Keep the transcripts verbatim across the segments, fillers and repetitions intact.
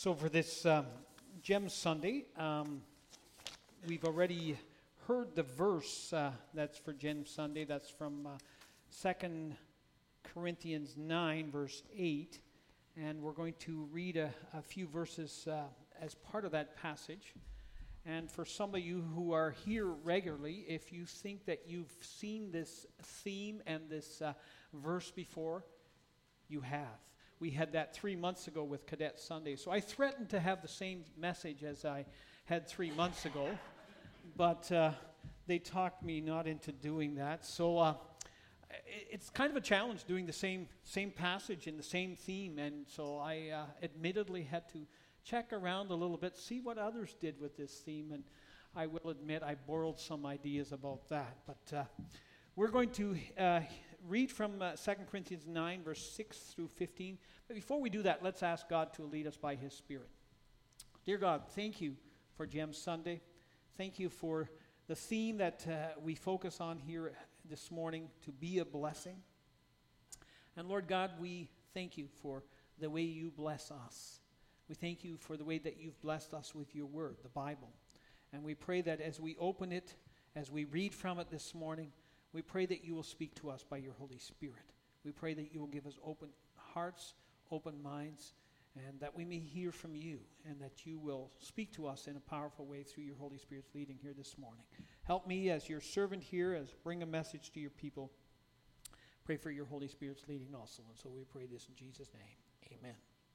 So for this um, Gem Sunday, um, we've already heard the verse uh, that's for Gem Sunday. That's from uh, Second Corinthians nine, verse eight. And we're going to read a, a few verses uh, as part of that passage. And for some of you who are here regularly, if you think that you've seen this theme and this uh, verse before, you have. We had that three months ago with Cadet Sunday. So I threatened to have the same message as I had three months ago, but uh, they talked me not into doing that. So uh, it, it's kind of a challenge doing the same same passage and the same theme, and so I uh, admittedly had to check around a little bit, see what others did with this theme, and I will admit I borrowed some ideas about that. But uh, we're going to uh, read from uh, Second Corinthians nine, verse six through fifteen. But before we do that, let's ask God to lead us by His Spirit. Dear God, thank you for Gem Sunday. Thank you for the theme that uh, we focus on here this morning, to be a blessing. And Lord God, we thank you for the way you bless us. We thank you for the way that you've blessed us with your word, the Bible. And we pray that as we open it, as we read from it this morning, we pray that you will speak to us by your Holy Spirit. We pray that you will give us open hearts, open minds, and that we may hear from you, and that you will speak to us in a powerful way through your Holy Spirit's leading here this morning. Help me as your servant here, as bring a message to your people. Pray for your Holy Spirit's leading also. And so we pray this in Jesus' name. Amen.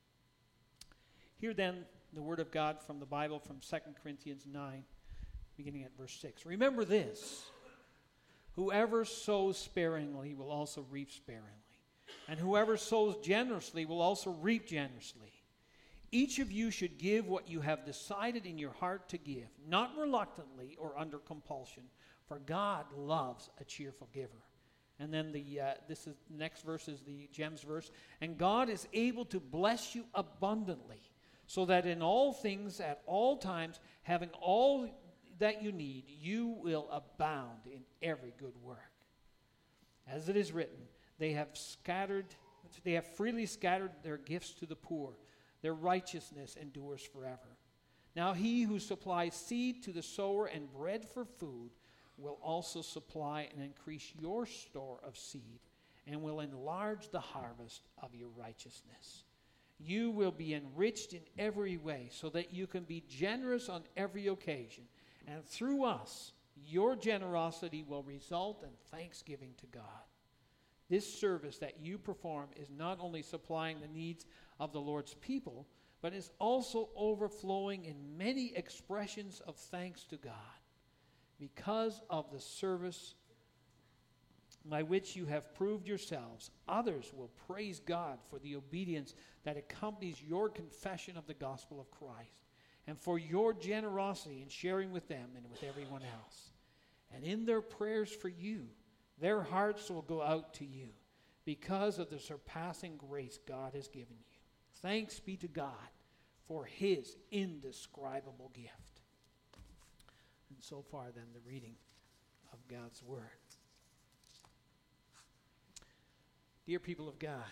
Hear then the word of God from the Bible from Second Corinthians nine, beginning at verse six. Remember this: whoever sows sparingly will also reap sparingly, and whoever sows generously will also reap generously. Each of you should give what you have decided in your heart to give, not reluctantly or under compulsion, for God loves a cheerful giver. And then the uh, this is the next verse is the Gems verse. And God is able to bless you abundantly, so that in all things, at all times, having all that you need, you will abound in every good work. As it is written, they have scattered, they have freely scattered their gifts to the poor. Their righteousness endures forever. Now he who supplies seed to the sower and bread for food will also supply and increase your store of seed, and will enlarge the harvest of your righteousness. You will be enriched in every way, so that you can be generous on every occasion. And through us, your generosity will result in thanksgiving to God. This service that you perform is not only supplying the needs of the Lord's people, but is also overflowing in many expressions of thanks to God. Because of the service by which you have proved yourselves, others will praise God for the obedience that accompanies your confession of the gospel of Christ, and for your generosity in sharing with them and with everyone else. And in their prayers for you, their hearts will go out to you because of the surpassing grace God has given you. Thanks be to God for his indescribable gift. And so far then, the reading of God's word. Dear people of God,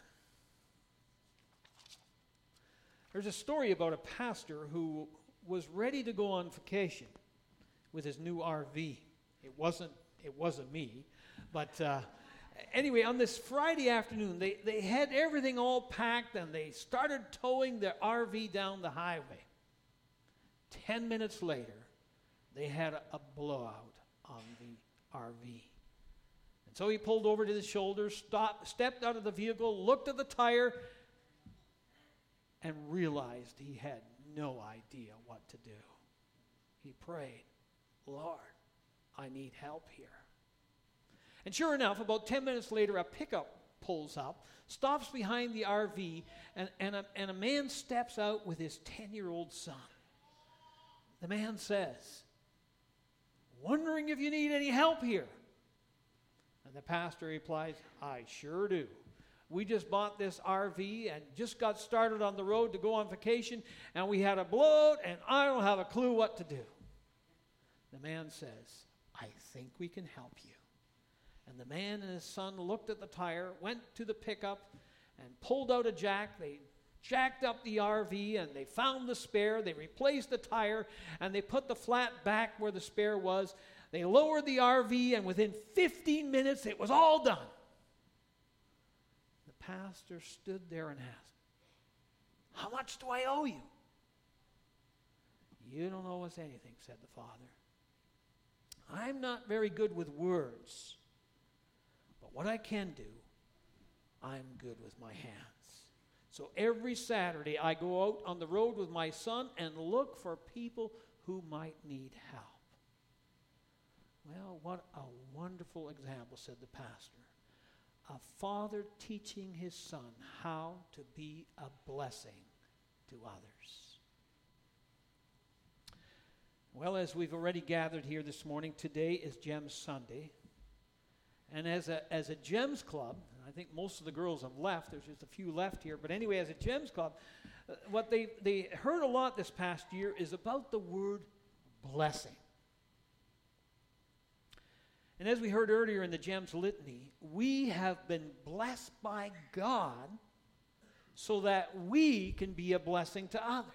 there's a story about a pastor who was ready to go on vacation with his new R V. It wasn't, it wasn't me, but uh, anyway, on this Friday afternoon, they, they had everything all packed, and they started towing their R V down the highway. Ten minutes later, they had a, a blowout on the R V. And so he pulled over to the shoulder, stopped, stepped out of the vehicle, looked at the tire, and realized he had no idea what to do. He prayed, Lord, I need help here. And sure enough, about ten minutes later, a pickup pulls up, stops behind the R V, and, and, a, and a man steps out with his ten-year-old son. The man says, wondering if you need any help here. And the pastor replies, I sure do. We just bought this R V and just got started on the road to go on vacation, and we had a blowout, and I don't have a clue what to do. The man says, I think we can help you. And the man and his son looked at the tire, went to the pickup, and pulled out a jack. They jacked up the R V, and they found the spare. They replaced the tire, and they put the flat back where the spare was. They lowered the R V, and within fifteen minutes, it was all done. The pastor stood there and asked, "How much do I owe you?" "You don't owe us anything," said the father. "I'm not very good with words, but what I can do, I'm good with my hands. So every Saturday I go out on the road with my son and look for people who might need help." Well, what a wonderful example, said the pastor. A father teaching his son how to be a blessing to others. Well, as we've already gathered here this morning, today is Gems Sunday. And as a, as a Gems Club, I think most of the girls have left. There's just a few left here. But anyway, as a Gems Club, uh, what they, they heard a lot this past year is about the word blessing. And as we heard earlier in the Gems Litany, we have been blessed by God so that we can be a blessing to others.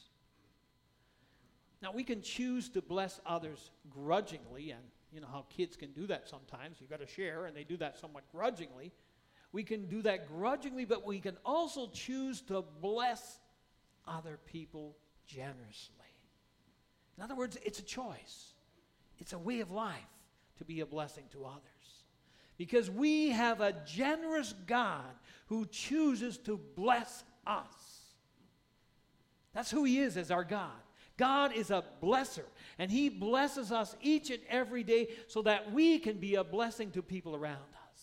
Now, we can choose to bless others grudgingly, and you know how kids can do that sometimes. You've got to share, and they do that somewhat grudgingly. We can do that grudgingly, but we can also choose to bless other people generously. In other words, it's a choice. It's a way of life to be a blessing to others. Because we have a generous God who chooses to bless us. That's who He is as our God. God is a blesser, and He blesses us each and every day so that we can be a blessing to people around us.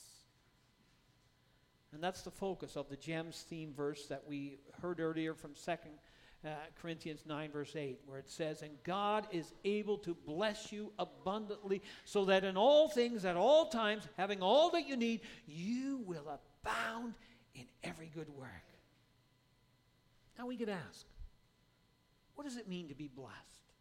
And that's the focus of the Gems theme verse that we heard earlier from Second uh, Corinthians nine, verse eight, where it says, "And God is able to bless you abundantly, so that in all things, at all times, having all that you need, you will abound in every good work." Now we could ask, what does it mean to be blessed?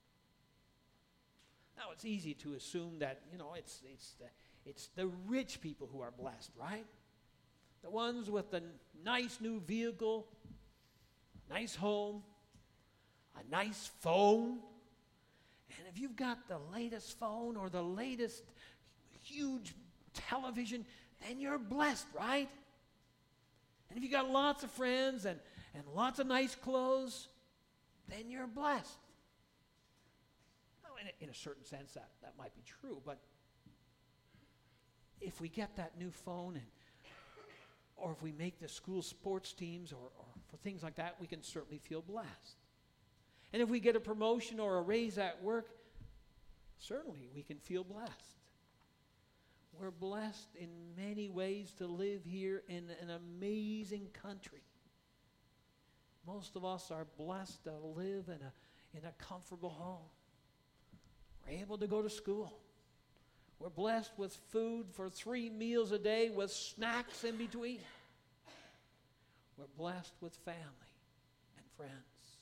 Now, it's easy to assume that, you know, it's, it's, the, it's the rich people who are blessed, right? The ones with the nice new vehicle, nice home, a nice phone. And if you've got the latest phone or the latest huge television, then you're blessed, right? And if you've got lots of friends and, and lots of nice clothes, then you're blessed. Now, in a, in a certain sense, that, that might be true, but if we get that new phone, and or if we make the school sports teams, or, or for things like that, we can certainly feel blessed. And if we get a promotion or a raise at work, certainly we can feel blessed. We're blessed in many ways to live here in an amazing country. Most of us are blessed to live in a, in a comfortable home. We're able to go to school. We're blessed with food for three meals a day with snacks in between. We're blessed with family and friends.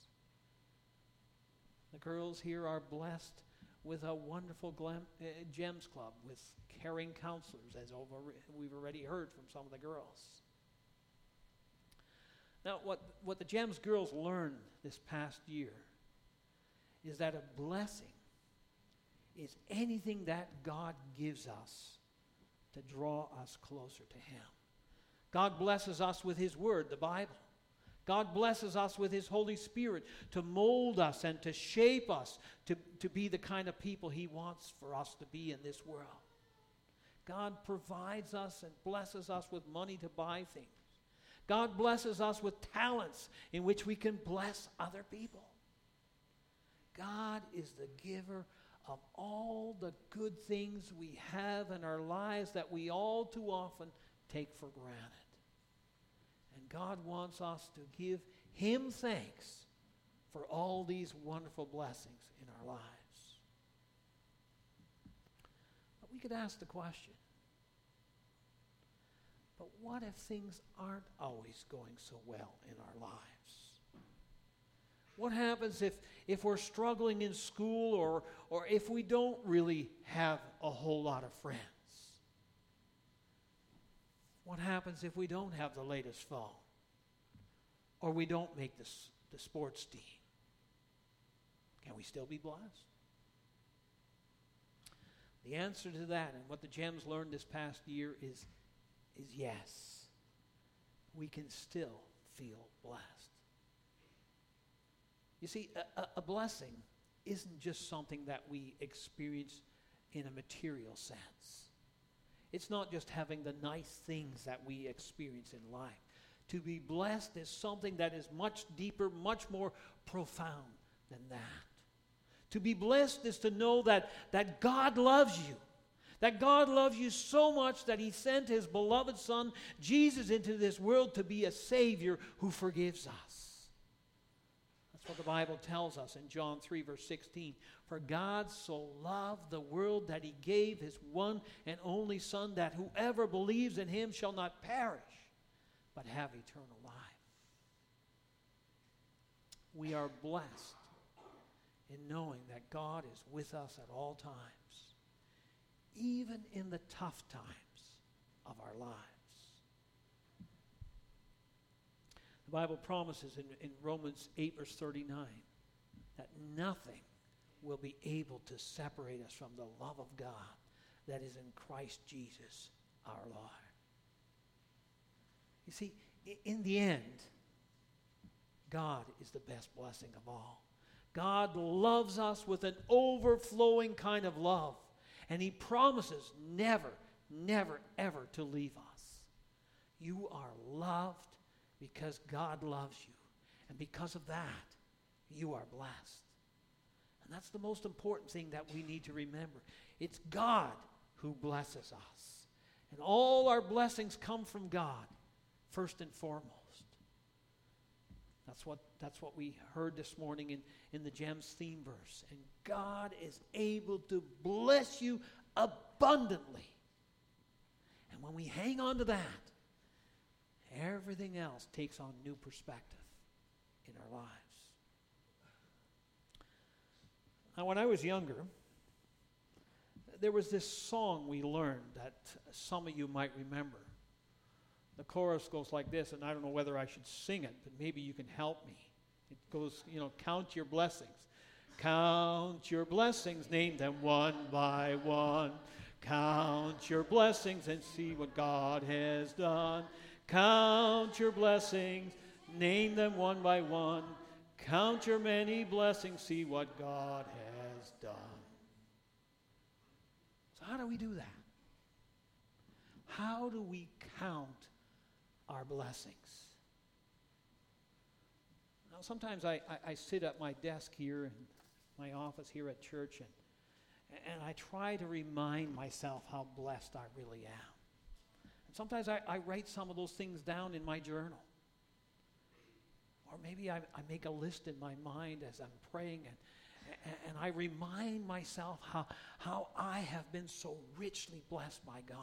The girls here are blessed with a wonderful glam, uh, Gems Club with caring counselors, as over, we've already heard from some of the girls. Now, what, what the Gems girls learned this past year is that a blessing is anything that God gives us to draw us closer to Him. God blesses us with His Word, the Bible. God blesses us with His Holy Spirit to mold us and to shape us to, to be the kind of people He wants for us to be in this world. God provides us and blesses us with money to buy things. God blesses us with talents in which we can bless other people. God is the giver of all the good things we have in our lives that we all too often take for granted. And God wants us to give Him thanks for all these wonderful blessings in our lives. But we could ask the question, but what if things aren't always going so well in our lives? What happens if, if we're struggling in school, or, or if we don't really have a whole lot of friends? What happens if we don't have the latest phone? or we don't make this, the sports team, can we still be blessed? The answer to that, and what the Gems learned this past year, is, is yes. We can still feel blessed. You see, a, a, a blessing isn't just something that we experience in a material sense. It's not just having the nice things that we experience in life. To be blessed is something that is much deeper, much more profound than that. To be blessed is to know that, that God loves you. That God loves you so much that He sent His beloved Son, Jesus, into this world to be a Savior who forgives us. That's what the Bible tells us in John three, verse sixteen. For God so loved the world that He gave His one and only Son, that whoever believes in Him shall not perish, but have eternal life. We are blessed in knowing that God is with us at all times, even in the tough times of our lives. The Bible promises in, in Romans eight, verse thirty-nine, that nothing will be able to separate us from the love of God that is in Christ Jesus our Lord. You see, in the end, God is the best blessing of all. God loves us with an overflowing kind of love. And He promises never, never, ever to leave us. You are loved because God loves you. And because of that, you are blessed. And that's the most important thing that we need to remember. It's God who blesses us. And all our blessings come from God, first and foremost. That's what, that's what we heard this morning in, in the Gems theme verse. And God is able to bless you abundantly. And when we hang on to that, everything else takes on new perspective in our lives. Now, when I was younger, there was this song we learned that some of you might remember. The chorus goes like this, and I don't know whether I should sing it, but maybe you can help me. It goes, you know, count your blessings. Count your blessings, name them one by one. Count your blessings and see what God has done. Count your blessings, name them one by one. Count your many blessings, see what God has done. So how do we do that? How do we count our blessings? Now, sometimes I, I, I sit at my desk here in my office here at church, and, and I try to remind myself how blessed I really am. And sometimes I, I write some of those things down in my journal. Or maybe I, I make a list in my mind as I'm praying, and, and, and I remind myself how, how I have been so richly blessed by God.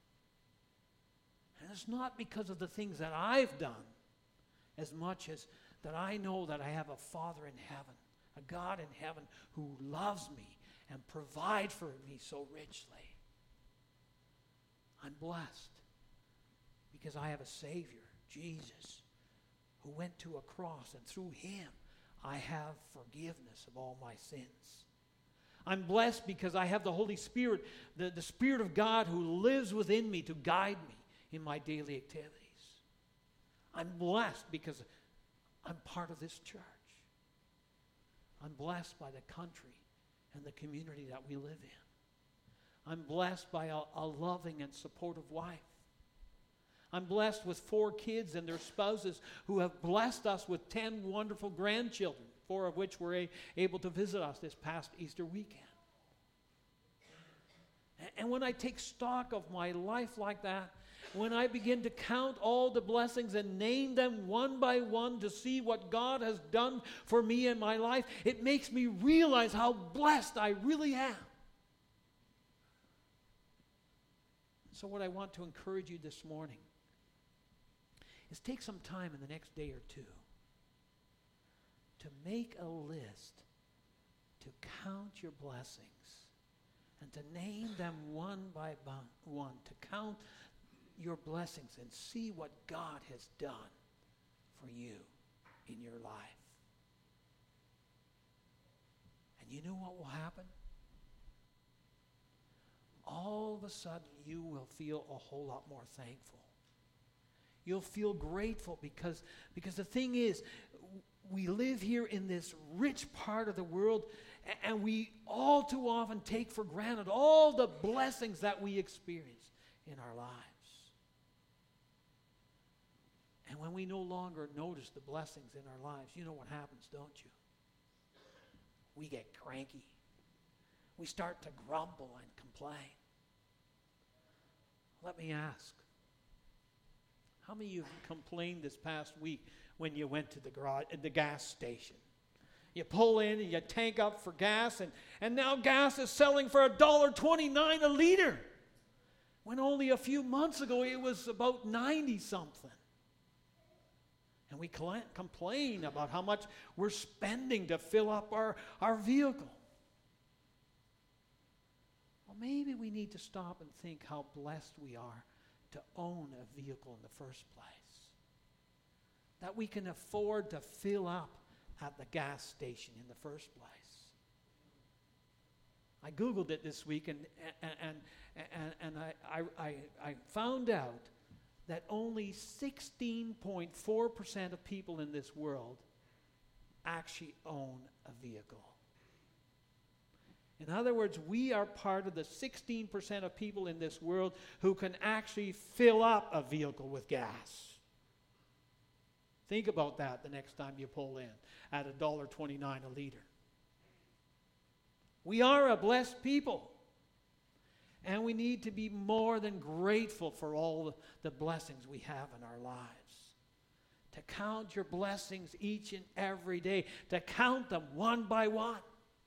And it's not because of the things that I've done as much as that I know that I have a Father in heaven, a God in heaven who loves me and provides for me so richly. I'm blessed because I have a Savior, Jesus, who went to a cross, and through Him I have forgiveness of all my sins. I'm blessed because I have the Holy Spirit, the, the Spirit of God who lives within me to guide me in my daily activities. I'm blessed because I'm part of this church. I'm blessed by the country and the community that we live in. I'm blessed by a, a loving and supportive wife. I'm blessed with four kids and their spouses who have blessed us with ten wonderful grandchildren, four of which were a, able to visit us this past Easter weekend. And, and when I take stock of my life like that, when I begin to count all the blessings and name them one by one to see what God has done for me in my life, it makes me realize how blessed I really am. So what I want to encourage you this morning is take some time in the next day or two to make a list, to count your blessings, and to name them one by one, to count your blessings and see what God has done for you in your life. And you know what will happen? All of a sudden, you will feel a whole lot more thankful. You'll feel grateful because, because the thing is, we live here in this rich part of the world, and we all too often take for granted all the blessings that we experience in our lives. And when we no longer notice the blessings in our lives, you know what happens, don't you? We get cranky. We start to grumble and complain. Let me ask, how many of you complained this past week when you went to the garage, the gas station? You pull in and you tank up for gas, and, and now gas is selling for one dollar twenty-nine a liter, when only a few months ago it was about ninety something. And we cl- complain about how much we're spending to fill up our, our vehicle. Well, maybe we need to stop and think how blessed we are to own a vehicle in the first place. That we can afford to fill up at the gas station in the first place. I Googled it this week, and and and, and, and I, I, I found out that only sixteen point four percent of people in this world actually own a vehicle. In other words, we are part of the sixteen percent of people in this world who can actually fill up a vehicle with gas. Think about that the next time you pull in at one dollar twenty-nine a liter. We are a blessed people. And we need to be more than grateful for all the blessings we have in our lives. To count your blessings each and every day. To count them one by one.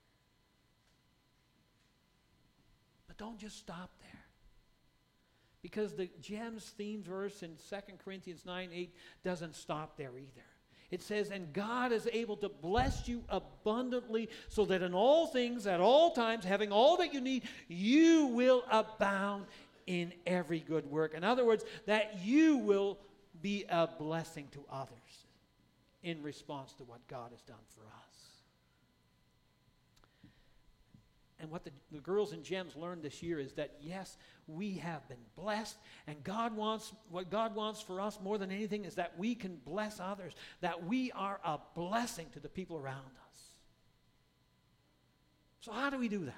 But don't just stop there. Because the GEMS theme verse in Second Corinthians nine eight doesn't stop there either. It says, and God is able to bless you abundantly so that in all things, at all times, having all that you need, you will abound in every good work. In other words, that you will be a blessing to others in response to what God has done for us. And what the, the girls in GEMS learned this year is that, yes, we have been blessed, and God wants, what God wants for us more than anything is that we can bless others, that we are a blessing to the people around us. So how do we do that?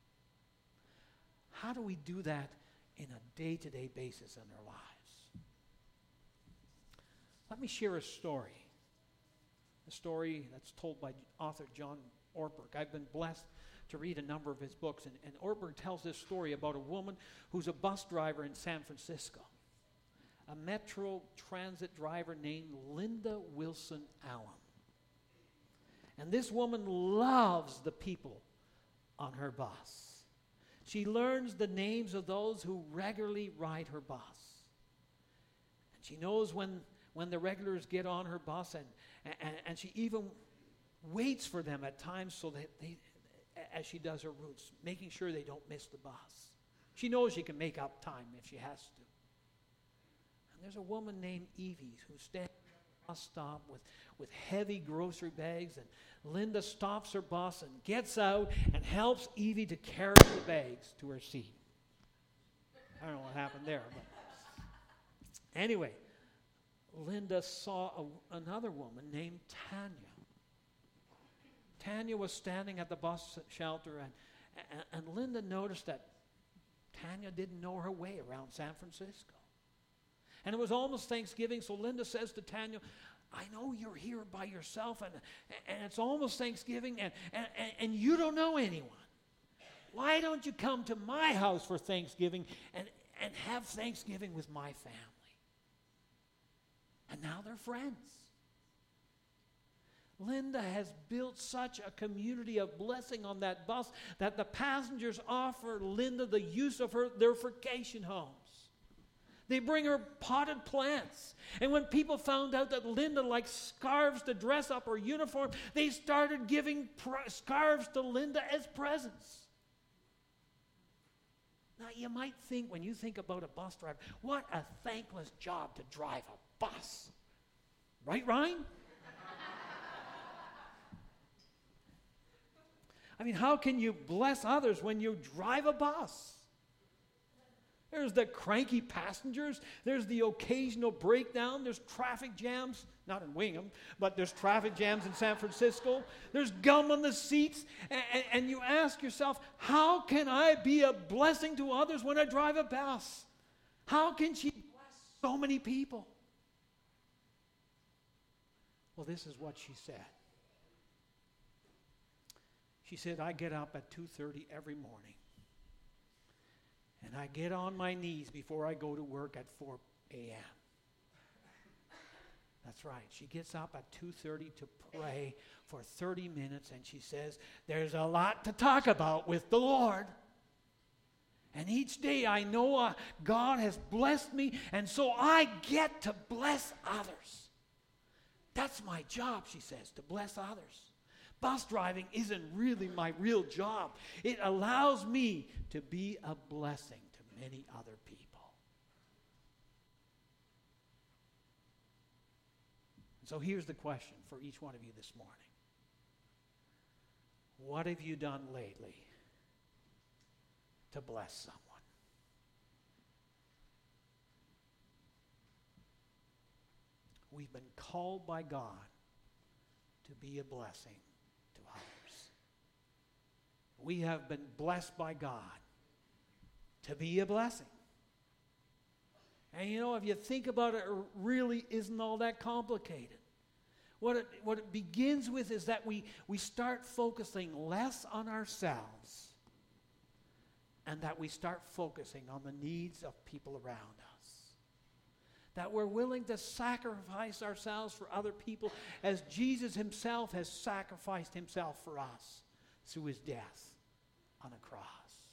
How do we do that in a day-to-day basis in our lives? Let me share a story, a story that's told by author John Ortberg. I've been blessed to read a number of his books, and, and Ortberg tells this story about a woman who's a bus driver in San Francisco, a Metro Transit driver named Linda Wilson Allen. And this woman loves the people on her bus. She learns the names of those who regularly ride her bus. And she knows when, when the regulars get on her bus, and, and, and she even waits for them at times so that they, as she does her routes, making sure they don't miss the bus. She knows she can make up time if she has to. And there's a woman named Evie who stands at the bus stop with, with heavy grocery bags, and Linda stops her bus and gets out and helps Evie to carry the bags to her seat. I don't know what happened there, but anyway, Linda saw a, another woman named Tanya. Tanya was standing at the bus shelter, and, and, and Linda noticed that Tanya didn't know her way around San Francisco. And it was almost Thanksgiving, so Linda says to Tanya, I know you're here by yourself, and, and it's almost Thanksgiving, and, and, and you don't know anyone. Why don't you come to my house for Thanksgiving and, and have Thanksgiving with my family? And now they're friends. Linda has built such a community of blessing on that bus that the passengers offer Linda the use of her, their vacation homes. They bring her potted plants. And when people found out that Linda liked scarves to dress up her uniform, they started giving pr- scarves to Linda as presents. Now, you might think, when you think about a bus driver, what a thankless job to drive a bus. Right, Ryan? I mean, how can you bless others when you drive a bus? There's the cranky passengers. There's the occasional breakdown. There's traffic jams. Not in Wingham, but there's traffic jams in San Francisco. There's gum on the seats. And, and, and you ask yourself, how can I be a blessing to others when I drive a bus? How can she bless so many people? Well, this is what she said. She said, I get up at two thirty every morning. And I get on my knees before I go to work at four a.m. That's right. She gets up at two thirty to pray for thirty minutes, and she says, there's a lot to talk about with the Lord. And each day I know uh, God has blessed me, and so I get to bless others. That's my job, she says, to bless others. Bus driving isn't really my real job. It allows me to be a blessing to many other people. And so here's the question for each one of you this morning. What have you done lately to bless someone? We've been called by God to be a blessing to others. We have been blessed by God to be a blessing. And you know, if you think about it, it really isn't all that complicated. What it, what it begins with is that we, we start focusing less on ourselves and that we start focusing on the needs of people around us. That we're willing to sacrifice ourselves for other people as Jesus himself has sacrificed himself for us through his death on a cross.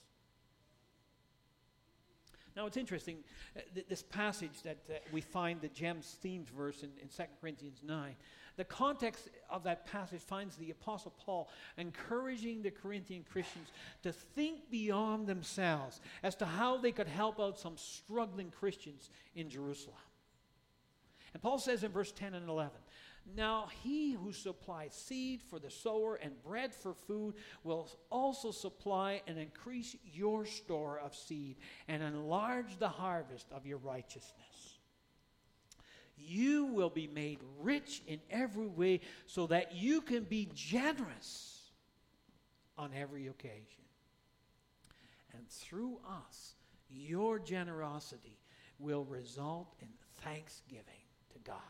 Now it's interesting, uh, th- this passage that uh, we find the Gems themes verse in, in Second Corinthians nine, the context of that passage finds the Apostle Paul encouraging the Corinthian Christians to think beyond themselves as to how they could help out some struggling Christians in Jerusalem. And Paul says in verse ten and eleven, now he who supplies seed for the sower and bread for food will also supply and increase your store of seed and enlarge the harvest of your righteousness. You will be made rich in every way so that you can be generous on every occasion. And through us, your generosity will result in thanksgiving to God.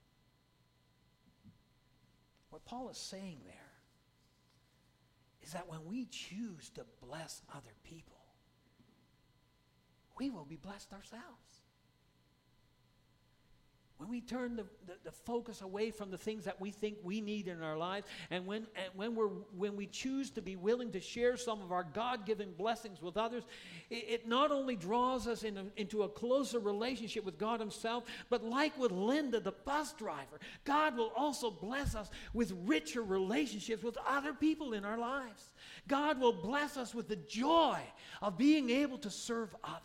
What Paul is saying there is that when we choose to bless other people, we will be blessed ourselves. When we turn the, the, the focus away from the things that we think we need in our lives, and when and when we're when we choose to be willing to share some of our God-given blessings with others, it, it not only draws us in a, into a closer relationship with God himself, but like with Linda, the bus driver, God will also bless us with richer relationships with other people in our lives. God will bless us with the joy of being able to serve others.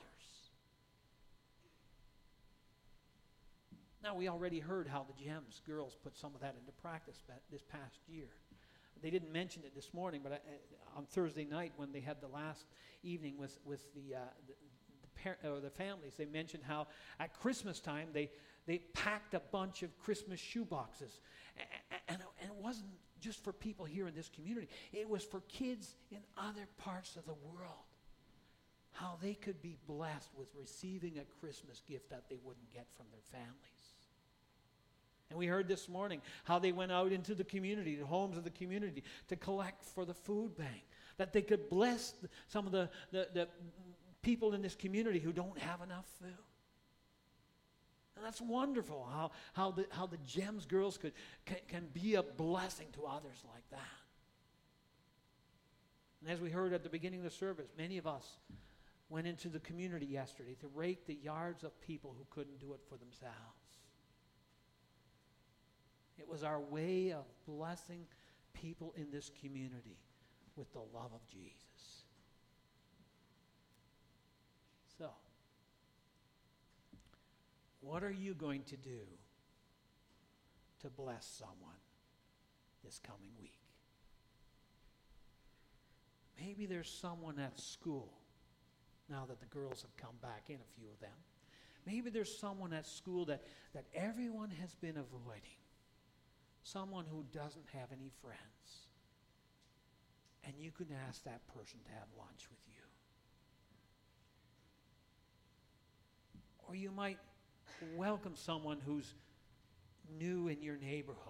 Now, we already heard how the Gems girls put some of that into practice this past year. They didn't mention it this morning, but I, on Thursday night when they had the last evening with, with the, uh, the, the, par- or the families, they mentioned how at Christmas time they, they packed a bunch of Christmas shoe boxes. And, and, and it wasn't just for people here in this community. It was for kids in other parts of the world. How they could be blessed with receiving a Christmas gift that they wouldn't get from their families. And we heard this morning how they went out into the community, the homes of the community, to collect for the food bank, that they could bless the, some of the, the, the people in this community who don't have enough food. And that's wonderful how, how, the, how the Gems girls could, can, can be a blessing to others like that. And as we heard at the beginning of the service, many of us went into the community yesterday to rake the yards of people who couldn't do it for themselves. It was our way of blessing people in this community with the love of Jesus. So, what are you going to do to bless someone this coming week? Maybe there's someone at school, now that the girls have come back in, a few of them. Maybe there's someone at school that, that everyone has been avoiding. Someone who doesn't have any friends. And you can ask that person to have lunch with you. Or you might welcome someone who's new in your neighborhood.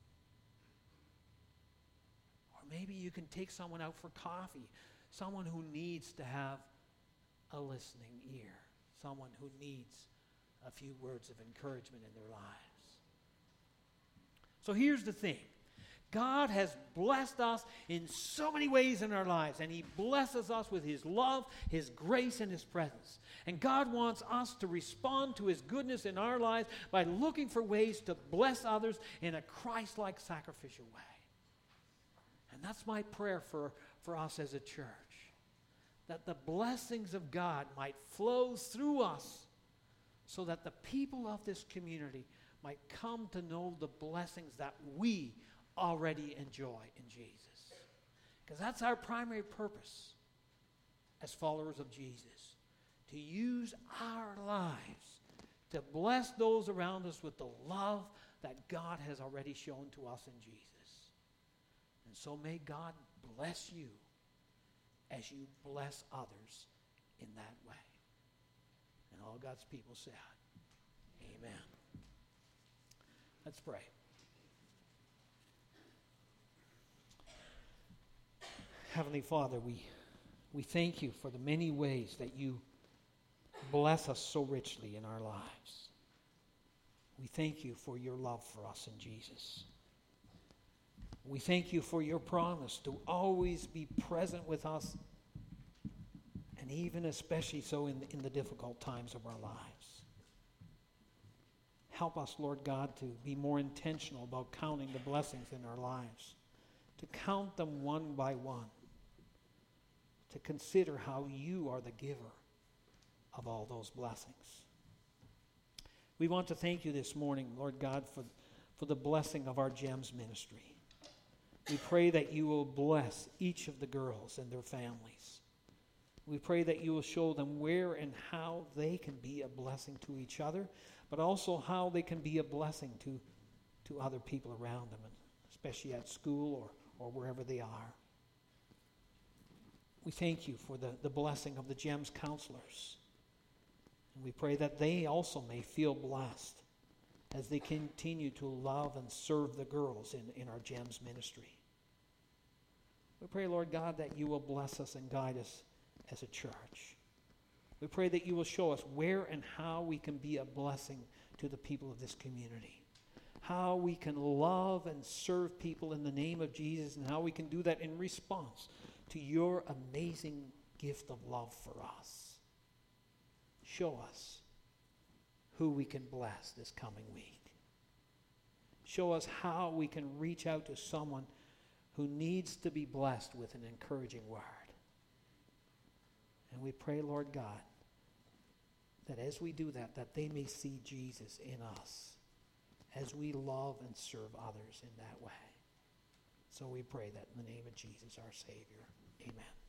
Or maybe you can take someone out for coffee. Someone who needs to have a listening ear. Someone who needs a few words of encouragement in their lives. So here's the thing. God has blessed us in so many ways in our lives, and He blesses us with His love, His grace, and His presence. And God wants us to respond to His goodness in our lives by looking for ways to bless others in a Christ-like sacrificial way. And that's my prayer for, for us as a church, that the blessings of God might flow through us so that the people of this community might come to know the blessings that we already enjoy in Jesus. Because that's our primary purpose as followers of Jesus, to use our lives to bless those around us with the love that God has already shown to us in Jesus. And so may God bless you as you bless others in that way. And all God's people said, amen. Let's pray. Heavenly Father, we, we thank you for the many ways that you bless us so richly in our lives. We thank you for your love for us in Jesus. We thank you for your promise to always be present with us, and even especially so in the, in the difficult times of our lives. Help us, Lord God, to be more intentional about counting the blessings in our lives, to count them one by one, to consider how you are the giver of all those blessings. We want to thank you this morning, Lord God, for, for the blessing of our GEMS ministry. We pray that you will bless each of the girls and their families. We pray that you will show them where and how they can be a blessing to each other, but also how they can be a blessing to, to other people around them, especially at school or, or wherever they are. We thank you for the, the blessing of the GEMS counselors. And we pray that they also may feel blessed as they continue to love and serve the girls in, in our GEMS ministry. We pray, Lord God, that you will bless us and guide us as a church. We pray that you will show us where and how we can be a blessing to the people of this community. How we can love and serve people in the name of Jesus, and how we can do that in response to your amazing gift of love for us. Show us who we can bless this coming week. Show us how we can reach out to someone who needs to be blessed with an encouraging word. And we pray, Lord God, that as we do that, that they may see Jesus in us as we love and serve others in that way. So we pray that in the name of Jesus, our Savior. Amen.